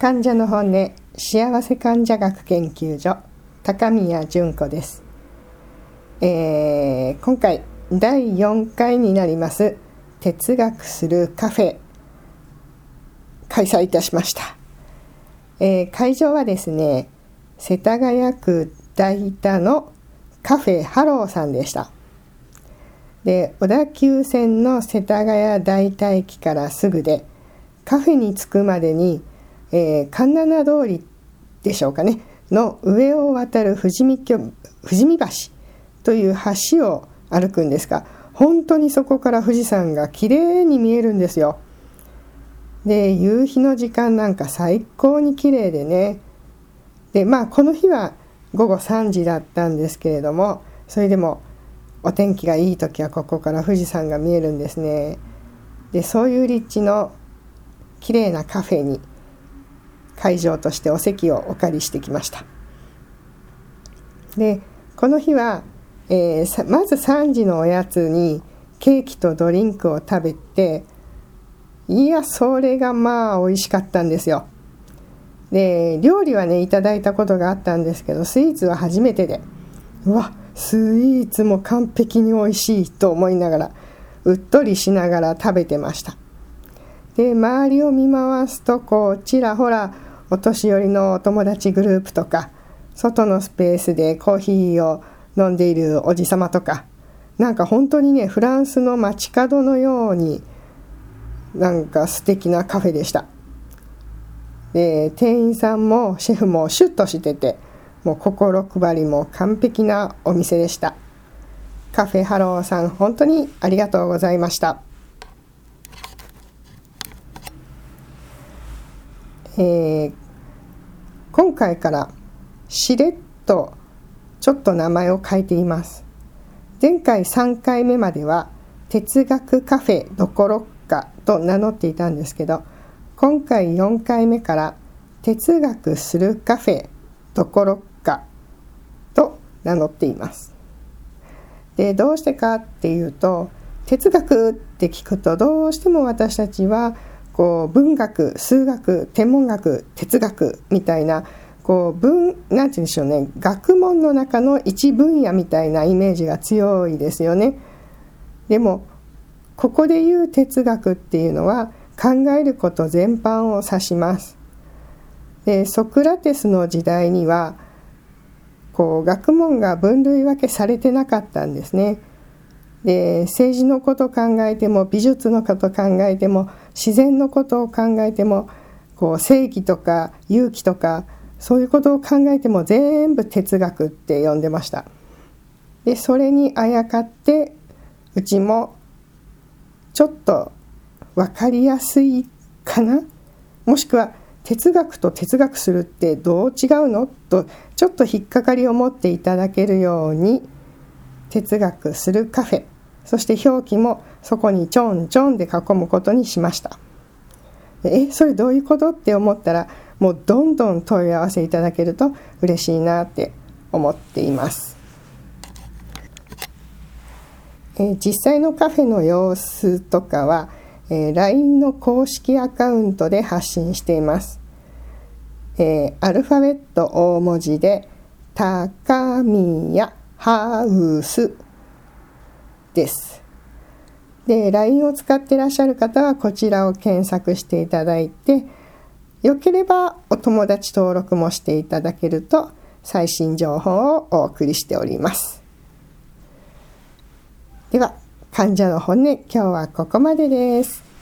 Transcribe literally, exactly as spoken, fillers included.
患者の本音幸せ患者学研究所高宮純子です。えー、今回だいよんかいになります哲学するカフェ開催いたしました。えー、会場はですね、世田谷区代田のカフェハローさんでした。で、小田急線の世田谷代田駅からすぐで、カフェに着くまでに、えー、環七通りでしょうかねの上を渡る富士見橋、富士見橋という橋を歩くんですが、本当にそこから富士山がきれいに見えるんですよ。で、夕日の時間なんか最高にきれいでね。で、まあこの日はごごさんじだったんですけれども、それでもお天気がいい時はここから富士山が見えるんですね。で、そういう立地のきれいなカフェに会場としてお席をお借りしてきました。で、この日は、えー、まずさんじのおやつにケーキとドリンクを食べて、いやそれがまあ美味しかったんですよ。で、料理はねいただいたことがあったんですけど、スイーツは初めてで、うわスイーツも完璧に美味しいと思いながら、うっとりしながら食べてました。で、周りを見回すと、こうちらほらお年寄りのお友達グループとか、外のスペースでコーヒーを飲んでいるおじさまとか、なんか本当にねフランスの街角のようになんか素敵なカフェでした。で、店員さんもシェフもシュッとしてて、もう心配りも完璧なお店でした。カフェハローさん、本当にありがとうございました。えー、今回からしれっとちょっと名前を変えています。前回さんかいめまでは哲学カフェどころかと名乗っていたんですけど、今回よんかいめから哲学するカフェどころかと名乗っています。で、どうしてかっていうと、哲学って聞くとどうしても私たちはこう文学、数学、天文学、哲学みたいなこう文なんて言うんでしょうね、学問の中の一分野みたいなイメージが強いですよね。でもここで言う哲学っていうのは考えること全般を指します。で、ソクラテスの時代にはこう学問が分類分けされてなかったんですね。で、政治のことを考えても、美術のことを考えても、自然のことを考えても、こう正義とか勇気とかそういうことを考えても全部哲学って呼んでました。で、それにあやかってうちもちょっと分かりやすいかな、もしくは哲学と哲学するってどう違うのとちょっと引っかかりを持っていただけるように、哲学するカフェ、そして表記もそこにちょんちょんで囲むことにしました。え、それどういうことって思ったら、もうどんどん問い合わせいただけると嬉しいなって思っています。えー、実際のカフェの様子とかは、えー、ライン の公式アカウントで発信しています。えー、アルファベット大文字で高宮ハウスです。で、ライン を使っていらっしゃる方はこちらを検索していただいて、よければお友達登録もしていただけると最新情報をお送りしております。では、患者の本音、今日はここまでです。